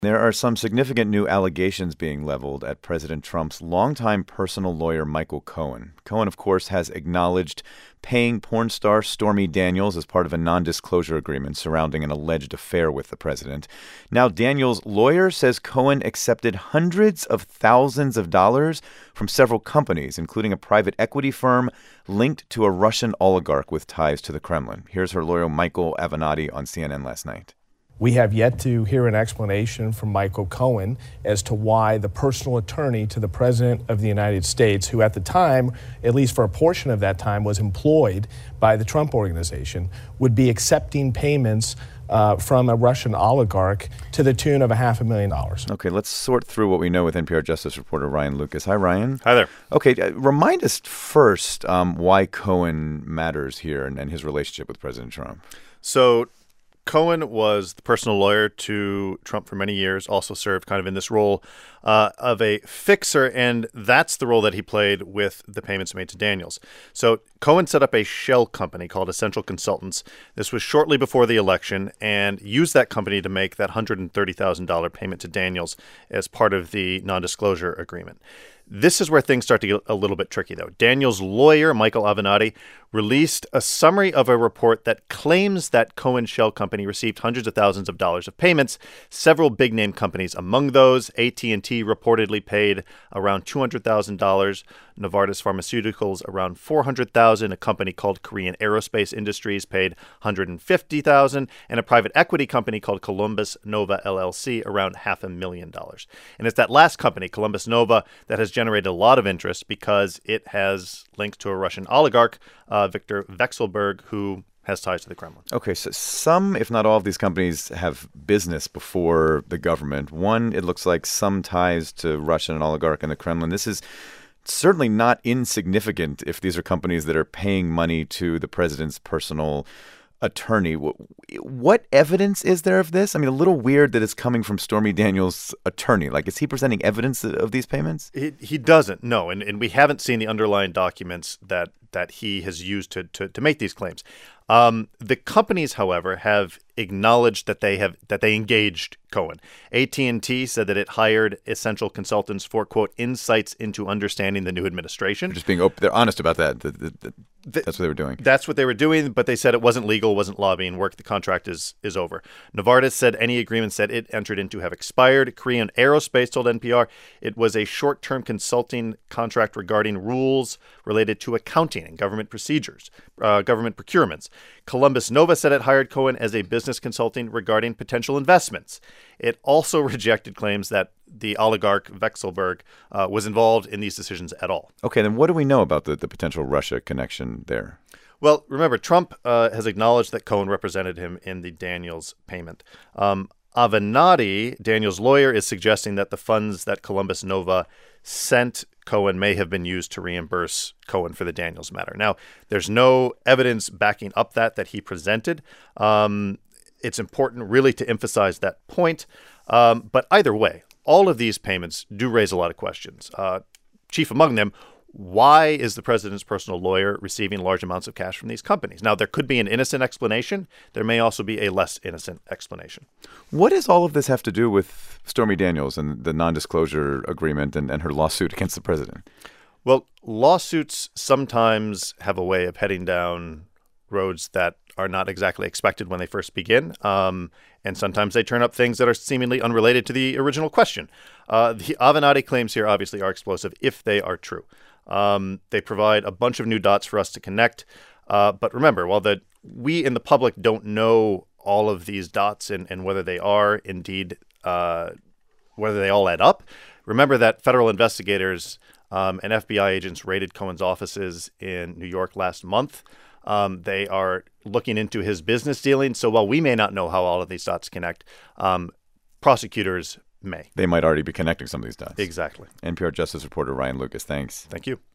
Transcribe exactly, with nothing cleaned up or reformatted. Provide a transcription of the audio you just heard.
There are some significant new allegations being leveled at President Trump's longtime personal lawyer, Michael Cohen. Cohen, of course, has acknowledged paying porn star Stormy Daniels as part of a non-disclosure agreement surrounding an alleged affair with the president. Now, Daniels' lawyer says Cohen accepted hundreds of thousands of dollars from several companies, including a private equity firm linked to a Russian oligarch with ties to the Kremlin. Here's her lawyer, Michael Avenatti, on C N N last night. We have yet to hear an explanation from Michael Cohen as to why the personal attorney to the President of the United States, who at the time, at least for a portion of that time, was employed by the Trump Organization, would be accepting payments uh, from a Russian oligarch to the tune of a half a million dollars. Okay, let's sort through what we know with N P R Justice reporter Ryan Lucas. Hi, Ryan. Hi there. Okay, uh, remind us first um, why Cohen matters here and, and his relationship with President Trump. So Cohen was the personal lawyer to Trump for many years, also served kind of in this role uh, of a fixer, and that's the role that he played with the payments made to Daniels. So Cohen set up a shell company called Essential Consultants. This was shortly before the election, and used that company to make that one hundred thirty thousand dollars payment to Daniels as part of the non-disclosure agreement. This is where things start to get a little bit tricky, though. Daniels' lawyer, Michael Avenatti, released a summary of a report that claims that Cohen Shell Company received hundreds of thousands of dollars of payments. Several big-name companies among those. A T and T reportedly paid around two hundred thousand dollars. Novartis Pharmaceuticals around four hundred thousand dollars. A company called Korean Aerospace Industries paid one hundred fifty thousand dollars. And a private equity company called Columbus Nova L L C around half a million dollars. And it's that last company, Columbus Nova, that has generated a lot of interest because it has links to a Russian oligarch, uh, Viktor Vekselberg, who has ties to the Kremlin. Okay, so some, if not all, of these companies have business before the government. One, it looks like some ties to Russia and oligarch and the Kremlin. This is certainly not insignificant if these are companies that are paying money to the president's personal attorney. What evidence is there of this? I mean, a little weird that it's coming from Stormy Daniels' attorney. Like, is he presenting evidence of these payments? He, he doesn't, no. And, and we haven't seen the underlying documents that that he has used to, to, to make these claims. Um, the companies, however, have acknowledged that they have that they engaged Cohen. A T and T said that it hired Essential Consultants for, quote, insights into understanding the new administration. They're just being open. They're honest about that. The, the, the, the, that's what they were doing. That's what they were doing, but they said it wasn't legal, wasn't lobbying work. The contract is is over. Novartis said any agreements that it entered into have expired. Korean Aerospace told N P R it was a short-term consulting contract regarding rules related to accounting and government procedures, uh, government procurements. Columbus Nova said it hired Cohen as a business consulting regarding potential investments. It also rejected claims that the oligarch Vekselberg uh, was involved in these decisions at all. Okay, then what do we know about the, the potential Russia connection there? Well, remember, Trump uh, has acknowledged that Cohen represented him in the Daniels payment. Um, Avenatti, Daniels' lawyer, is suggesting that the funds that Columbus Nova sent Cohen may have been used to reimburse Cohen for the Daniels matter. Now, there's no evidence backing up that that he presented. Um, it's important really to emphasize that point. Um, but either way, all of these payments do raise a lot of questions. Uh, chief among them, why is the president's personal lawyer receiving large amounts of cash from these companies? Now, there could be an innocent explanation. There may also be a less innocent explanation. What does all of this have to do with Stormy Daniels and the non-disclosure agreement and, and her lawsuit against the president? Well, lawsuits sometimes have a way of heading down roads that are not exactly expected when they first begin. Um, and sometimes they turn up things that are seemingly unrelated to the original question. Uh, the Avenatti claims here obviously are explosive if they are true. Um, they provide a bunch of new dots for us to connect. Uh, but remember, while the, we in the public don't know all of these dots and, and whether they are indeed, uh, whether they all add up, remember that federal investigators um, and F B I agents raided Cohen's offices in New York last month. Um, they are looking into his business dealings. So while we may not know how all of these dots connect, um, prosecutors may. They might already be connecting some of these dots. Exactly. N P R Justice reporter Ryan Lucas, thanks. Thank you.